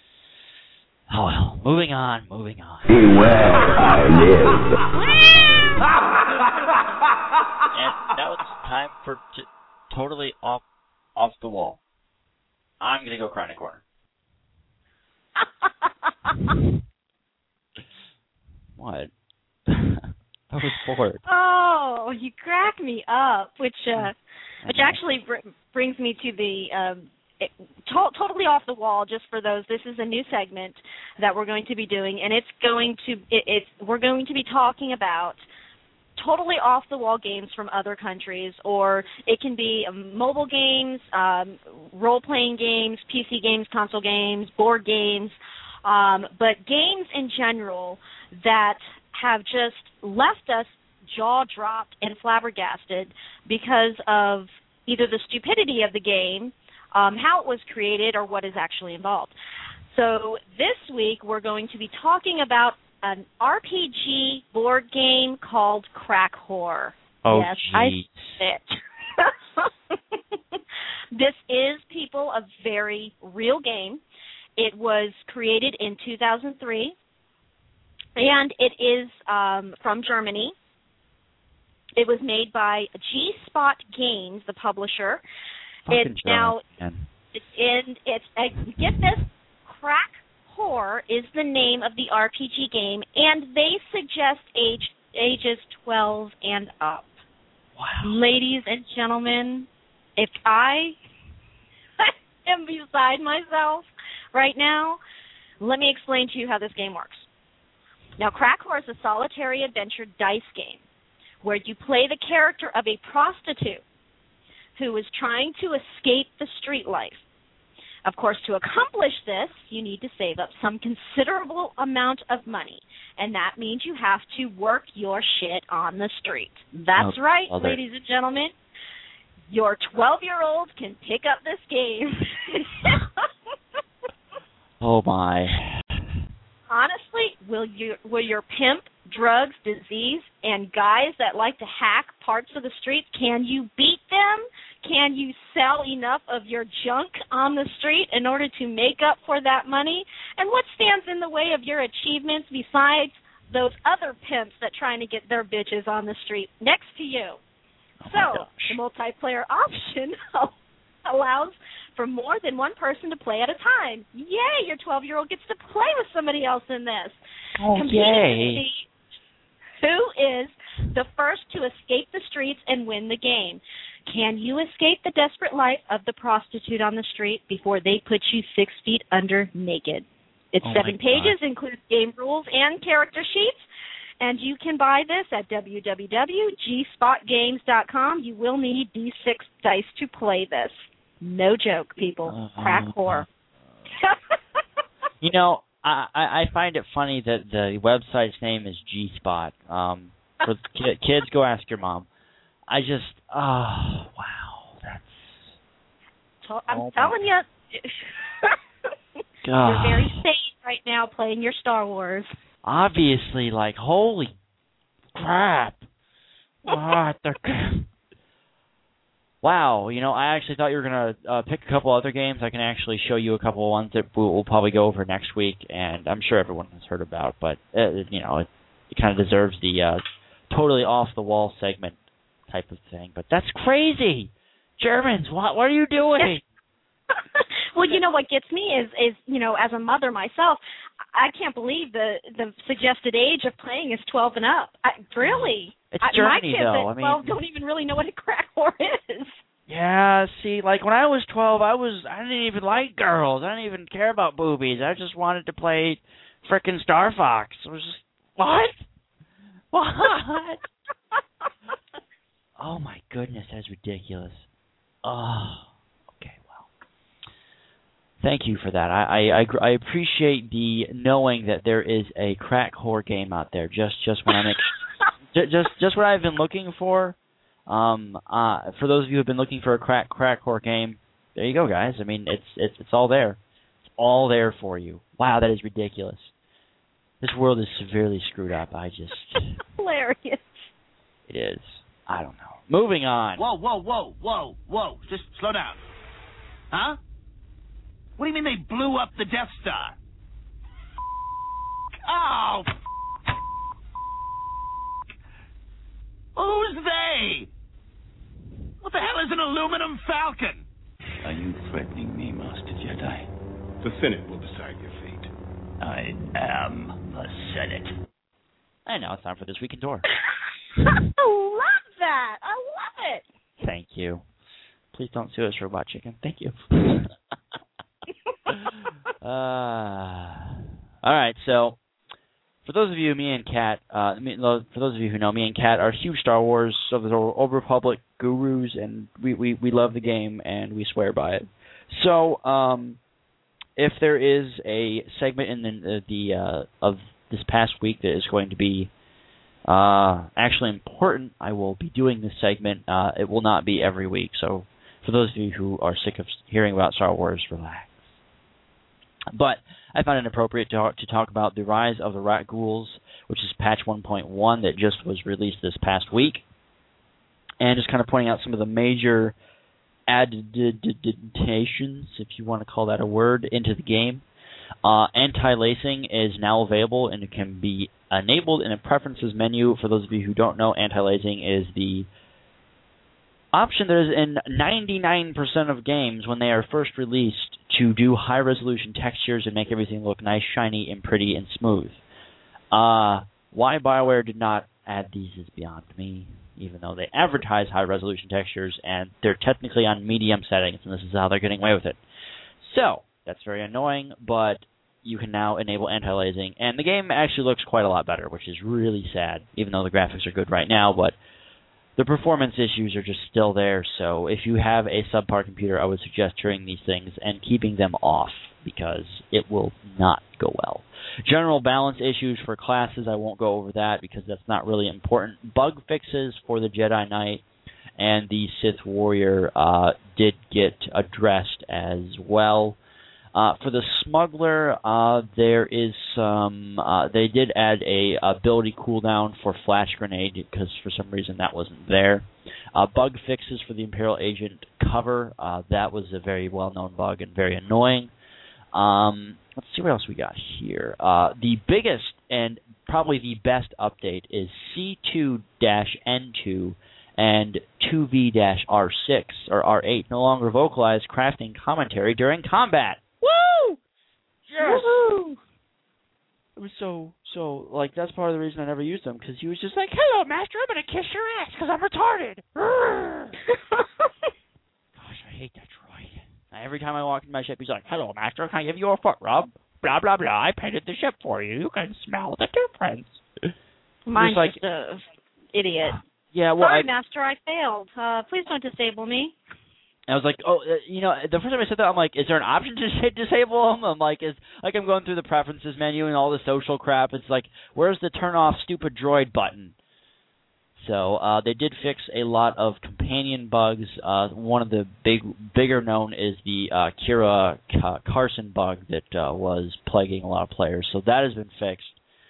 Oh, well, moving on, moving on.
Beware, I live.
And now it's time for... T- Totally off off the wall. I'm gonna go cry in a corner. What? I was bored.
Oh, you crack me up, which uh, which actually br- brings me to the um, it, to- totally off the wall. Just for those, this is a new segment that we're going to be doing, and it's going to it, it's we're going to be talking about totally off-the-wall games from other countries, or it can be um, mobile games, um, role-playing games, P C games, console games, board games, um, but games in general that have just left us jaw-dropped and flabbergasted because of either the stupidity of the game, um, how it was created, or what is actually involved. So this week we're going to be talking about an R P G board game called Crack Whore.
Oh,
yes,
geez.
I it. This is, people, a very real game. It was created in two thousand three, and it is um, from Germany. It was made by G-Spot Games, the publisher.
Fucking
It now,
German.
and it's uh, get this, Crack Whore is the name of the R P G game, and they suggest age ages twelve and up.
Wow.
Ladies and gentlemen, if I am beside myself right now, let me explain to you how this game works. Now, Crack Whore is a solitary adventure dice game where you play the character of a prostitute who is trying to escape the street life. Of course, to accomplish this, you need to save up some considerable amount of money, and that means you have to work your shit on the street. That's
oh,
right,
mother.
ladies and gentlemen. Your twelve-year-old can pick up this game.
Oh, my.
Honestly, will you, will your pimp, drugs, disease, and guys that like to hack parts of the streets, can you beat them? can you sell enough of your junk on the street in order to make up for that money? And what stands in the way of your achievements besides those other pimps that trying to get their bitches on the street next to you?
Oh
so the multiplayer option allows for more than one person to play at a time. Yay, your twelve-year-old gets to play with somebody else in this.
Oh, yay.
Who is the first to escape the streets and win the game? Can you escape the desperate life of the prostitute on the street before they put you six feet under naked? It's
oh
seven pages, includes game rules and character sheets, and you can buy this at w w w dot g spot games dot com. You will need D six dice to play this. No joke, people. Uh, Crack whore.
You know, I, I find it funny that the website's name is G-Spot. Um, for ki- kids, go ask your mom. I just, oh, wow, that's...
I'm
oh
telling you, you're very safe right now playing your Star Wars.
Obviously, like, holy crap. What the... Wow, you know, I actually thought you were going to uh, pick a couple other games. I can actually show you a couple of ones that we'll, we'll probably go over next week, and I'm sure everyone has heard about, but, uh, you know, it, it kind of deserves the uh, totally off-the-wall segment type of thing. But that's crazy! Germans, what, what are you doing?
Well, you know, what gets me is, is, you know, as a mother myself, I can't believe the, the suggested age of playing is twelve and up. I, really?
It's
I,
Germany,
my kids
though.
at
I
twelve
mean,
don't even really know what a crack whore is.
Yeah, see, like when I was twelve, I was I didn't even like girls. I didn't even care about boobies. I just wanted to play frickin' Star Fox. It was just what? What? Oh my goodness, that's ridiculous. Oh, okay, well, thank you for that. I I, I, I appreciate the knowing that there is a crack whore game out there. Just just when I'm ex- just just what I've been looking for. Um, uh, for those of you who have been looking for a crack crack whore game, there you go, guys. I mean, it's it's it's all there. It's all there for you. Wow, that is ridiculous. This world is severely screwed up. I just
hilarious.
It is. I don't know. Moving on.
Whoa, whoa, whoa, whoa, whoa! Just slow down. Huh? What do you mean they blew up the Death Star? Oh! Who's they? What the hell is an aluminum falcon?
Are you threatening me, Master Jedi?
The Senate will decide your fate.
I am the Senate.
I know, it's time for This Week in Tour.
I love that. I love it.
Thank you. Please don't sue us, Robot Chicken. Thank you. uh, all right, so for those of you, me and Kat, uh, me, for those of you who know, me and Kat are huge Star Wars of the Old Republic gurus, and we, we, we love the game, and we swear by it. So, um, if there is a segment in the, the uh, of this past week that is going to be uh, actually important, I will be doing this segment. Uh, it will not be every week, so for those of you who are sick of hearing about Star Wars, relax. But I found it appropriate to talk, to talk about the Rise of the Rat Ghouls, which is patch one point one that just was released this past week, and just kind of pointing out some of the major additions, if you want to call that a word, into the game. Uh, anti-lacing is now available, and it can be enabled in a preferences menu. For those of you who don't know, anti-lacing is the option that is in ninety-nine percent of games when they are first released to do high-resolution textures and make everything look nice, shiny, and pretty and smooth. Uh, why BioWare did not add these is beyond me, even though they advertise high-resolution textures, and they're technically on medium settings, and this is how they're getting away with it. So, that's very annoying, but you can now enable anti-aliasing, and the game actually looks quite a lot better, which is really sad, even though the graphics are good right now, but the performance issues are just still there, so if you have a subpar computer, I would suggest turning these things and keeping them off, because it will not go well. General balance issues for classes, I won't go over that, because that's not really important. Bug fixes for the Jedi Knight and the Sith Warrior uh, did get addressed as well. Uh, for the smuggler, uh, there is some. Uh, they did add a ability cooldown for flash grenade because for some reason that wasn't there. Uh, bug fixes for the Imperial Agent cover. Uh, that was a very well-known bug and very annoying. Um, let's see what else we got here. Uh, the biggest and probably the best update is C two N two and two V R six or R eight no longer vocalize crafting commentary during combat. Woo! Yes! Woo-hoo! It was so, so, like, that's part of the reason I never used him, because he was just like, hello, Master, I'm going to kiss your ass because I'm retarded. Gosh, I hate that droid. Every time I walk in my ship, he's like, hello, Master, can I give you a foot rub? Blah, blah, blah, I painted the ship for you. You can smell the difference.
Mine's
like,
just a idiot.
Yeah, well,
Sorry,
I,
Master, I failed. Uh, please don't disable me.
I was like, oh, uh, you know, the first time I said that, I'm like, is there an option to say disable them? I'm like, is like I'm going through the preferences menu and all the social crap. It's like, where's the turn off stupid droid button? So uh, they did fix a lot of companion bugs. Uh, one of the big, bigger known is the uh, Kira Carson bug that uh, was plaguing a lot of players. So that has been fixed.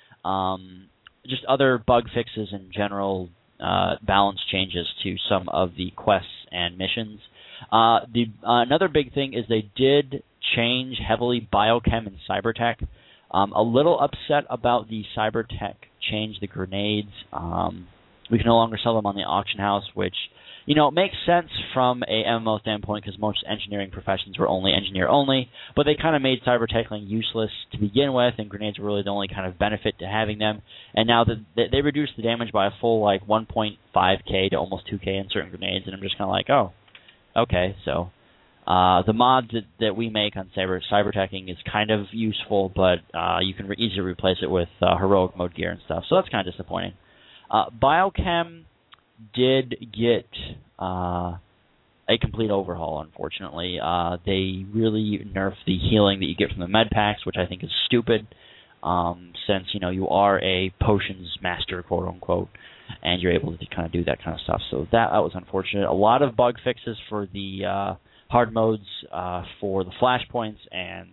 Um, just other bug fixes in general, uh, balance changes to some of the quests and missions. Uh, the uh, another big thing is they did change heavily biochem and cybertech. Um, a little upset about the cybertech change, the grenades. Um, we can no longer sell them on the auction house, which, you know, makes sense from a M M O standpoint because most engineering professions were only engineer only, but they kind of made cybertechling useless to begin with, and grenades were really the only kind of benefit to having them. And now that they, they reduced the damage by a full like one point five K to almost two K in certain grenades, and I'm just kind of like, oh. Okay, so uh, the mods that, that we make on cyber cyberteching is kind of useful, but uh, you can re- easily replace it with uh, heroic mode gear and stuff, so that's kind of disappointing. Uh, Biochem did get uh, a complete overhaul, unfortunately. Uh, they really nerfed the healing that you get from the med packs, which I think is stupid, um, since you know you are a potions master, quote unquote. And you're able to kind of do that kind of stuff. So that, that was unfortunate. A lot of bug fixes for the uh, hard modes uh, for the flashpoints and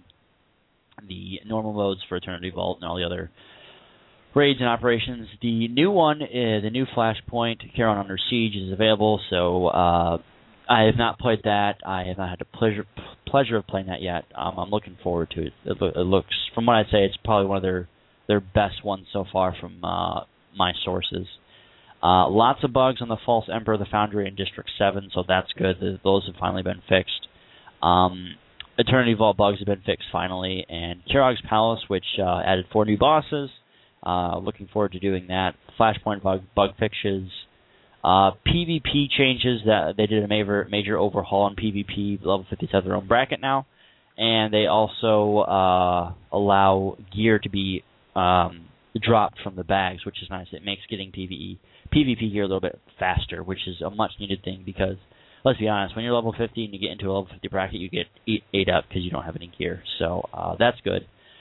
the normal modes for Eternity Vault and all the other raids and operations. The new one, is, the new flashpoint, Charon Under Siege, is available. So uh, I have not played that. I have not had the pleasure pleasure of playing that yet. Um, I'm looking forward to it. It, it looks, from what I'd say, it's probably one of their, their best ones so far from uh, my sources. Uh, lots of bugs on the False Emperor, the Foundry, and District seven, so that's good. Those have finally been fixed. Um, Eternity Vault bugs have been fixed finally, and Kirog's Palace, which uh, added four new bosses. Uh, looking forward to doing that. Flashpoint bug, bug fixes. Uh, PvP changes. That they did a major, major overhaul on PvP. Level fifty has their own bracket now. And they also uh, allow gear to be um, dropped from the bags, which is nice. It makes getting PvE PvP gear a little bit faster, which is a much needed thing because, let's be honest, when you're level fifty and you get into a level fifty bracket, you get ate, ate up because you don't have any gear. So uh, that's good.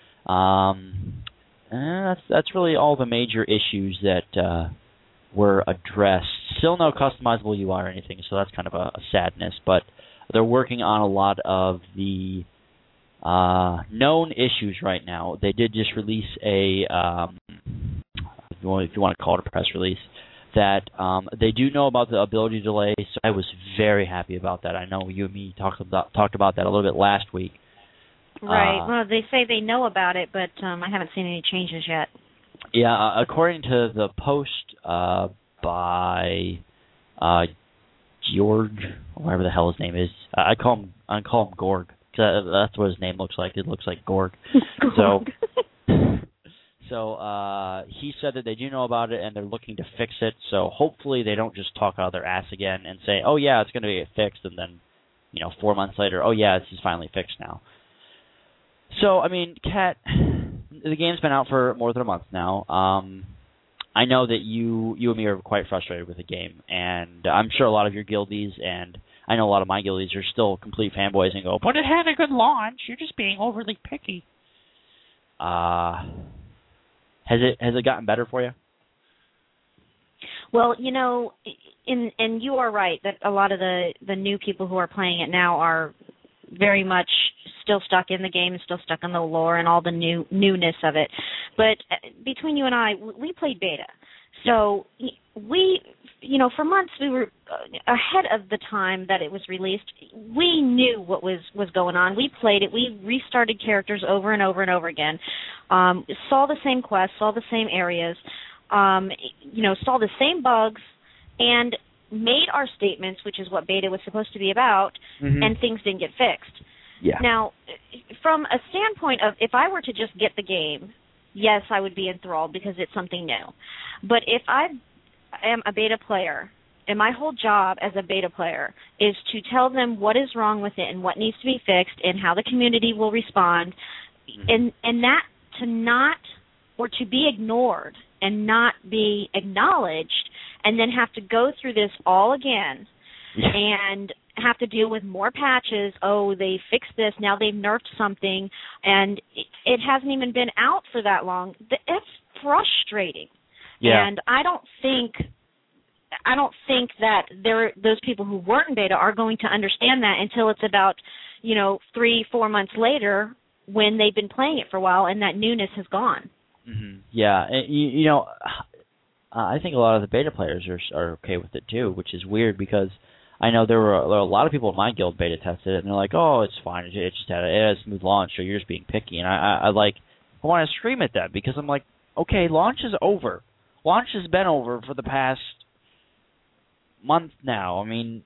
Um, that's that's really all the major issues that uh, were addressed. Still no customizable U I or anything, so that's kind of a, a sadness. But they're working on a lot of the uh, known issues right now. They did just release a, um, if you want, if you want to call it a press release, that um, they do know about the ability delay. So I was very happy about that. I know you and me talked about talked about that a little bit last week.
Right.
Uh,
well, they say they know about it, but um, I haven't seen any changes yet.
Yeah, uh, according to the post uh, by uh, George, whatever the hell his name is, uh, I call him I call him Gorg. Cause that's what his name looks like. It looks like Gorg. So. So uh, he said that they do know about it and they're looking to fix it. So hopefully they don't just talk out of their ass again and say, oh, yeah, it's going to be fixed. And then, you know, four months later, oh, yeah, this is finally fixed now. So, I mean, Kat, the game's been out for more than a month now. Um, I know that you you and me are quite frustrated with the game. And I'm sure a lot of your guildies and I know a lot of my guildies are still complete fanboys and go, but it had a good launch. You're just being overly picky. Uh... Has it has it gotten better for you?
Well, you know, in, and you are right that a lot of the, the new people who are playing it now are very much still stuck in the game and still stuck in the lore and all the new newness of it. But between you and I, we played beta. So we, you know, for months we were ahead of the time that it was released. We knew what was, was going on. We played it. We restarted characters over and over and over again. Um, saw the same quests, saw the same areas, um, you know, saw the same bugs, and made our statements, which is what beta was supposed to be about, mm-hmm. and things didn't get fixed.
Yeah.
Now, from a standpoint of if I were to just get the game, yes, I would be enthralled because it's something new. But if I am a beta player, and my whole job as a beta player is to tell them what is wrong with it and what needs to be fixed and how the community will respond, mm-hmm. and and that to not, or to be ignored and not be acknowledged, and then have to go through this all again, yeah. and have to deal with more patches. Oh, they fixed this. Now they've nerfed something, and it hasn't even been out for that long. It's frustrating.
Yeah.
And I don't think I don't think that there those people who weren't in beta are going to understand that until it's about, you know, three, four months later when they've been playing it for a while and that newness has gone.
Mm-hmm. Yeah, you, you know, uh, I think a lot of the beta players are are okay with it too, which is weird because I know there were, there were a lot of people in my guild beta tested it, and they're like, "Oh, it's fine. It, it just had a, it has a smooth launch, so you're just being picky." And I, I, I like, I want to scream at that because I'm like, okay, launch is over. Launch has been over for the past month now. I mean,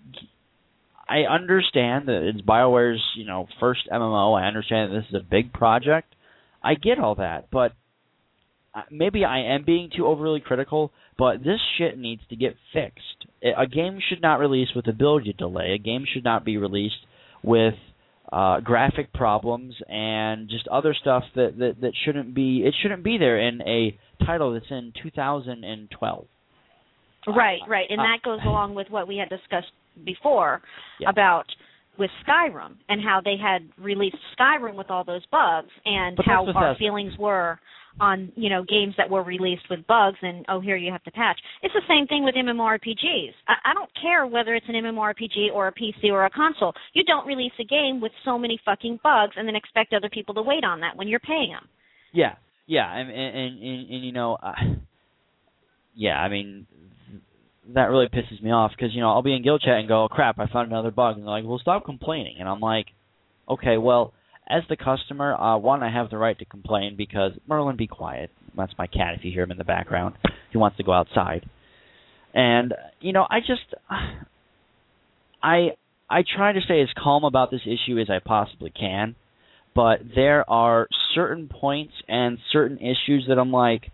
I understand that it's BioWare's, you know, first M M O. I understand that this is a big project. I get all that, but maybe I am being too overly critical, but this shit needs to get fixed. A game should not release with ability delay. A game should not be released with uh, graphic problems and just other stuff that, that, that shouldn't be. It shouldn't be there in a title that's in two thousand twelve.
Right, right, and that goes along with what we had discussed before
yeah.
about with Skyrim and how they had released Skyrim with all those bugs and
but
how our feelings were on, you know, games that were released with bugs and, oh, here you have to patch. It's the same thing with MMORPGs. I, I don't care whether it's an MMORPG or a P C or a console. You don't release a game with so many fucking bugs and then expect other people to wait on that when you're paying them.
Yeah, yeah, and, and, and, and you know, uh, yeah, I mean, that really pisses me off because, you know, I'll be in guild chat and go, oh, crap, I found another bug. And they're like, well, stop complaining. And I'm like, okay, well, as the customer, uh, one, I have the right to complain because, Merlin, be quiet. That's my cat if you hear him in the background. He wants to go outside. And, you know, I just, I I try to stay as calm about this issue as I possibly can, but there are certain points and certain issues that I'm like,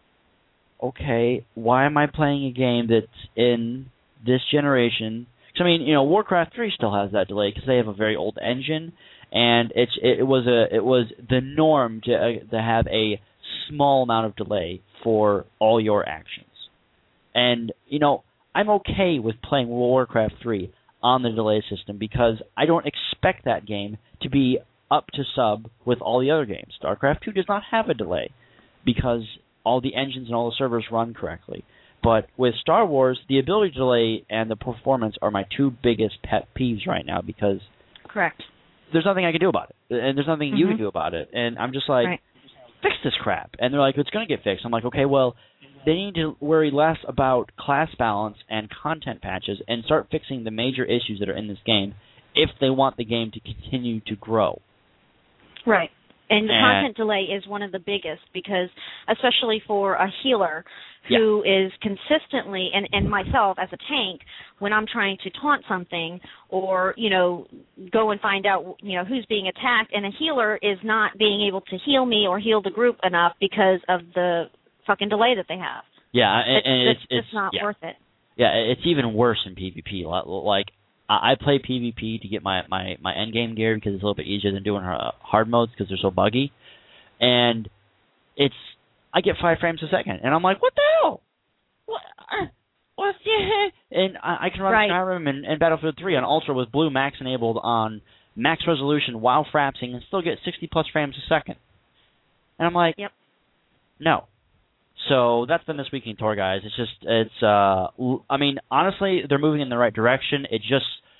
okay, why am I playing a game that's in this generation? Because, I mean, you know, Warcraft three still has that delay because they have a very old engine, and it's it, it was a it was the norm to uh, to have a small amount of delay for all your actions. And, you know, I'm okay with playing Warcraft three on the delay system because I don't expect that game to be up to sub with all the other games. StarCraft two does not have a delay because all the engines and all the servers run correctly. But with Star Wars, the ability delay and the performance are my two biggest pet peeves right now because
correct.
There's nothing I can do about it, and there's nothing mm-hmm. you can do about it. And I'm just like,
right.
fix this crap. And they're like, it's going to get fixed. I'm like, okay, well, they need to worry less about class balance and content patches and start fixing the major issues that are in this game if they want the game to continue to grow.
Right. And the
and,
content delay is one of the biggest because, especially for a healer who yeah. is consistently, and, and myself as a tank, when I'm trying to taunt something or, you know, go and find out, you know, who's being attacked, and a healer is not being able to heal me or heal the group enough because of the fucking delay that they have.
Yeah, and,
it's,
and it's,
it's,
it's
it's not
yeah.
worth it.
Yeah, it's even worse in PvP. Like, I play PvP to get my, my, my endgame gear because it's a little bit easier than doing hard modes because they're so buggy. And it's I get five frames a second. And I'm like, what the hell? What? What? And I, I can run
right.
Skyrim and, and Battlefield three on Ultra with Blue Max enabled on max resolution while frapsing and still get sixty plus frames a second. And I'm like,
yep.
no. So that's been this week in Tor, guys. It's just, it's, uh, I mean, honestly, they're moving in the right direction. It just,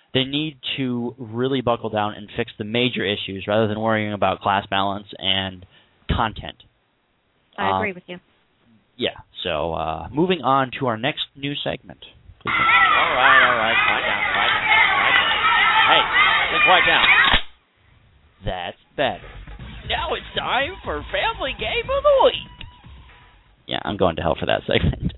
they need to really buckle down and fix the major issues rather than worrying about class balance and content.
I agree
uh,
with you.
Yeah, so uh, moving on to our next news segment. Please. All right, all right, quiet down, quiet down, quiet down. Hey, just quiet down. That's better. Now it's time for Family Game of the Week. Yeah, I'm going to hell for that segment.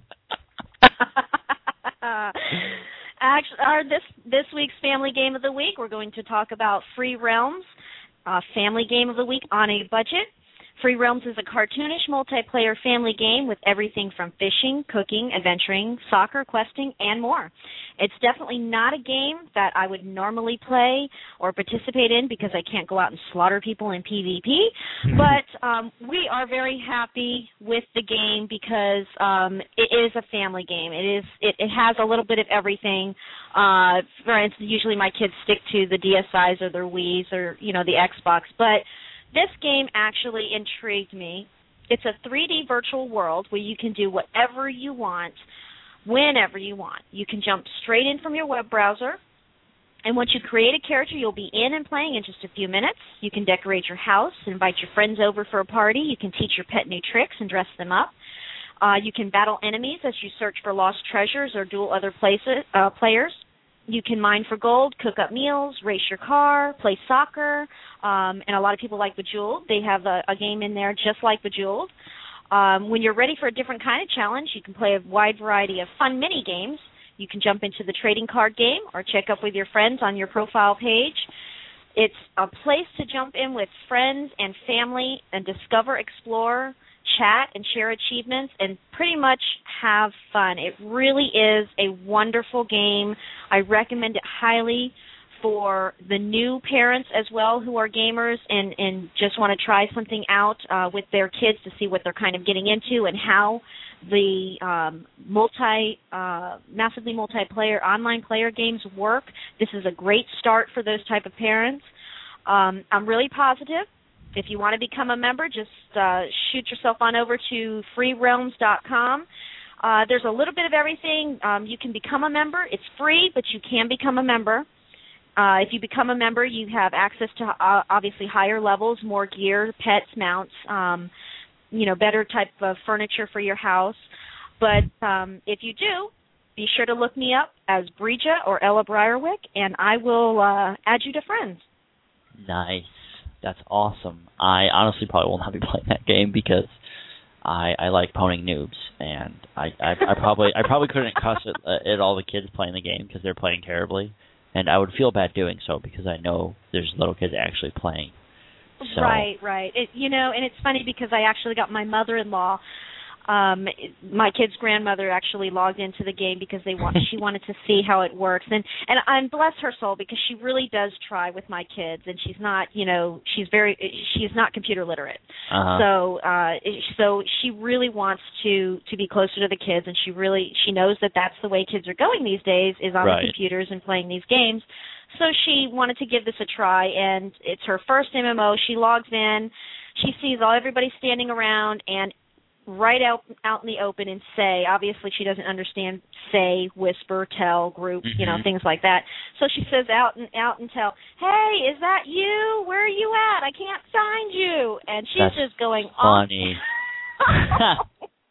Actually, our, this this week's Family Game of the Week, we're going to talk about Free Realms, uh, Family Game of the Week on a budget. Free Realms is a cartoonish multiplayer family game with everything from fishing, cooking, adventuring, soccer, questing, and more. It's definitely not a game that I would normally play or participate in because I can't go out and slaughter people in PvP, but um, we are very happy with the game because um, it is a family game. It is. It, it has a little bit of everything. Uh, for instance, usually my kids stick to the D S Is or their Wiis or, you know, the Xbox, but this game actually intrigued me. It's a three D virtual world where you can do whatever you want, whenever you want. You can jump straight in from your web browser, and once you create a character, you'll be in and playing in just a few minutes. You can decorate your house, invite your friends over for a party. You can teach your pet new tricks and dress them up. Uh, you can battle enemies as you search for lost treasures or duel other places, uh, players. You can mine for gold, cook up meals, race your car, play soccer, um, and a lot of people like Bejeweled. They have a, a game in there just like Bejeweled. Um, when you're ready for a different kind of challenge, you can play a wide variety of fun mini games. You can jump into the trading card game or check up with your friends on your profile page. It's a place to jump in with friends and family and discover, explore, chat, and share achievements, and pretty much have fun. It really is a wonderful game. I recommend it highly for the new parents as well who are gamers and, and just want to try something out uh, with their kids to see what they're kind of getting into and how the um, multi, uh, massively multiplayer online player games work. This is a great start for those type of parents. Um, I'm really positive. If you want to become a member, just uh, shoot yourself on over to free realms dot com. Uh, there's a little bit of everything. Um, you can become a member. It's free, but you can become a member. Uh, if you become a member, you have access to uh, obviously higher levels, more gear, pets, mounts, um, you know, better type of furniture for your house. But um, if you do, be sure to look me up as Bridja or Ella Briarwick, and I will uh, add you to friends.
Nice. That's awesome. I honestly probably will not be playing that game because I I like pwning noobs, and I, I, I probably I probably couldn't cuss at, at all the kids playing the game because they're playing terribly, and I would feel bad doing so because I know there's little kids actually playing. So.
Right, right. It, you know, and it's funny because I actually got my mother-in-law. Um, my kid's grandmother actually logged into the game because they want she wanted to see how it works, and and I'm bless her soul because she really does try with my kids, and she's not, you know, she's very she's not computer literate,
uh-huh.
so uh, so she really wants to to be closer to the kids, and she really she knows that that's the way kids are going these days is on
right.
the computers and playing these games. So she wanted to give this a try, and it's her first M M O. She logs in, she sees all everybody standing around, and right out out in the open and say, obviously she doesn't understand say, whisper, tell, group, mm-hmm. you know, things like that. So she says out and out and tell, hey, is that you? Where are you at? I can't find you. And she's
That's
just going
funny.
off.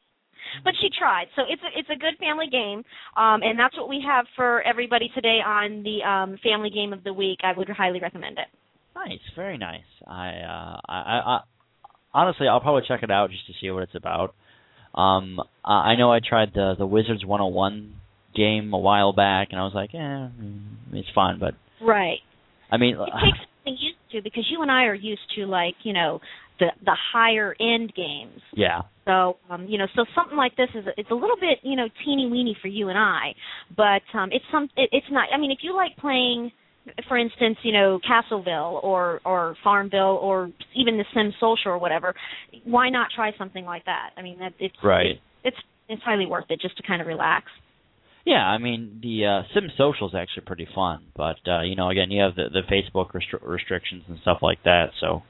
But she tried. So it's a, it's a good family game, um, and that's what we have for everybody today on the um, Family Game of the Week. I would highly recommend it.
Nice, very nice. I, uh, I, I, honestly, I'll probably check it out just to see what it's about. Um, I know I tried the the Wizards one oh one game a while back, and I was like, eh, it's fun, but
right.
I mean,
it takes something used to because you and I are used to like you know the the higher end games.
Yeah.
So um, you know, so something like this is it's a little bit you know teeny weeny for you and I, but um, it's some it, it's not. I mean, if you like playing, for instance, you know, Castleville or, or Farmville or even The Sims Social or whatever, why not try something like that? I mean, that it's
right.
It, it's it's highly worth it just to kind of relax.
Yeah, I mean, the uh, Sims Social is actually pretty fun, but uh, you know, again, you have the, the Facebook restri- restrictions and stuff like that, so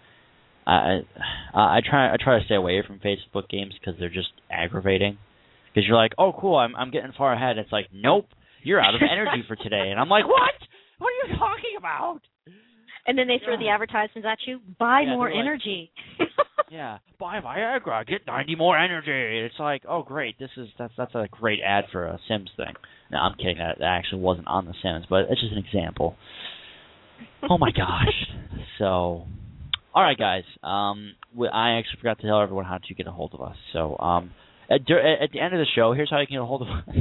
I I try I try to stay away from Facebook games because they're just aggravating. Because you're like, oh, cool, I'm I'm getting far ahead. It's like, nope, you're out of energy for today, and I'm like, what? What are you about?
And then they throw
Yeah.
the advertisements at you. Buy
Yeah,
more
they're like-
energy.
Yeah, buy Viagra, get ninety more energy. It's like, oh great, this is that's that's a great ad for a Sims thing. No, I'm kidding. That, that actually wasn't on The Sims, but it's just an example. Oh my gosh. So, all right, guys. Um, we, I actually forgot to tell everyone how to get a hold of us. So, um, at, at the end of the show, here's how you can get a hold of us.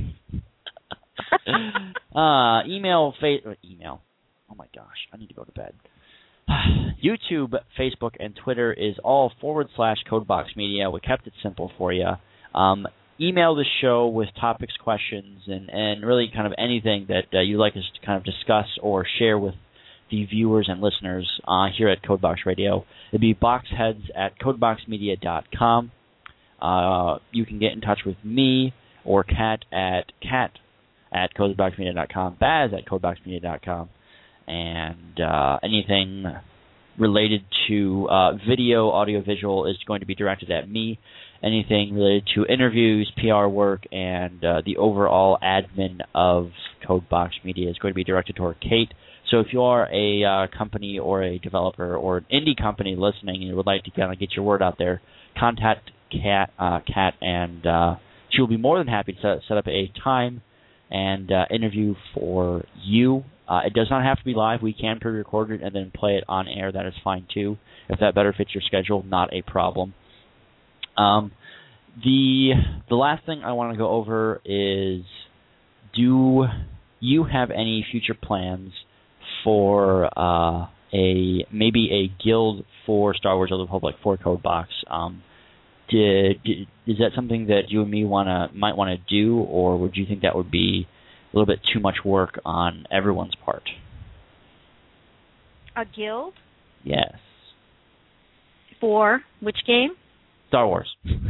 uh, email, fa- email. Oh my gosh, I need to go to bed. YouTube, Facebook, and Twitter is all forward slash Codebox Media. We kept it simple for you. Um, email the show with topics, questions, and, and really kind of anything that uh, you'd like us to kind of discuss or share with the viewers and listeners uh, here at Codebox Radio. It'd be boxheads at codebox media dot com. Uh, you can get in touch with me or Kat at cat at codebox media dot com, Baz at codebox media dot com. And uh, anything related to uh, video, audio, visual is going to be directed at me. Anything related to interviews, P R work, and uh, the overall admin of Codebox Media is going to be directed toward Kate. So if you are a uh, company or a developer or an indie company listening and would like to kind of get your word out there, contact Kat, uh, Kat and uh, she will be more than happy to set, set up a time and uh, interview for you. Uh, it does not have to be live. We can pre-record it and then play it on air. That is fine, too. If that better fits your schedule, not a problem. Um, the the last thing I want to go over is, do you have any future plans for uh, a maybe a guild for Star Wars: Old Republic for Codebox? Um, did, did, is that something that you and me wanna might want to do, or would you think that would be a little bit too much work on everyone's part?
A guild?
Yes.
For which game?
Star Wars.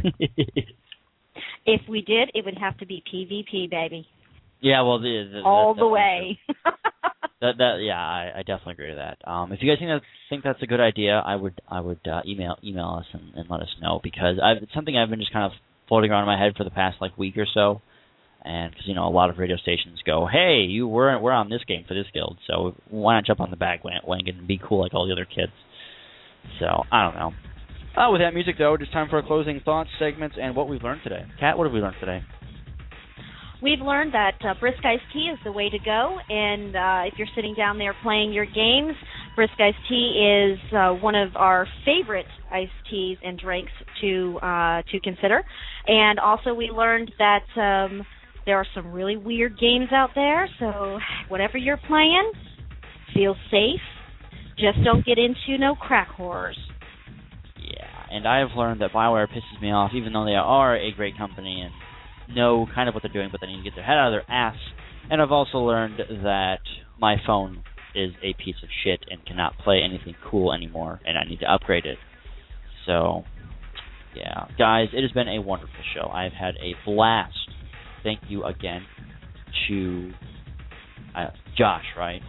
If we did, it would have to be PvP, baby.
Yeah, well, the, the,
all
that,
the way.
that that yeah, I, I definitely agree with that. Um, if you guys think that think that's a good idea, I would I would uh, email email us and, and let us know, because I've, it's something I've been just kind of floating around in my head for the past like week or so. And because, you know, a lot of radio stations go, hey, you we're we're on this game for this guild, so why not jump on the bandwagon and be cool like all the other kids? So I don't know. Uh, with that music, though, it's time for our closing thoughts, segments, and what we've learned today. Kat, what have we learned today?
We've learned that uh, Brisk Iced Tea is the way to go, and uh, if you're sitting down there playing your games, Brisk Iced Tea is uh, one of our favorite iced teas and drinks to uh, to consider. And also we learned that um, there are some really weird games out there, so whatever you're playing, feel safe. Just don't get into no crack horrors.
Yeah, and I have learned that BioWare pisses me off, even though they are a great company and know kind of what they're doing, but they need to get their head out of their ass. And I've also learned that my phone is a piece of shit and cannot play anything cool anymore, and I need to upgrade it. So, yeah. Guys, it has been a wonderful show. I've had a blast. Thank you again to uh, Josh, right?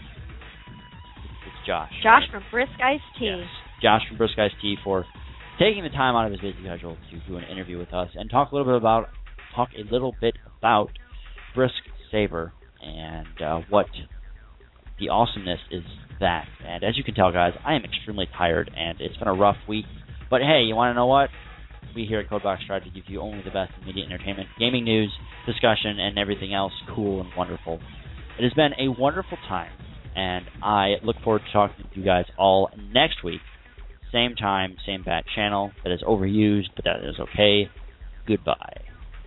It's Josh.
Josh
right?
from Brisk Iced Tea.
Yes. Josh from Brisk Iced Tea for taking the time out of his busy schedule to do an interview with us and talk a little bit about talk a little bit about Brisk Saber and uh, what the awesomeness is that. And as you can tell, guys, I am extremely tired and it's been a rough week. But hey, you want to know what? We here at Codebox try to give you only the best in media entertainment, gaming news, discussion, and everything else cool and wonderful. It has been a wonderful time, and I look forward to talking to you guys all next week. Same time, same bat channel. That is overused, but that is okay. Goodbye.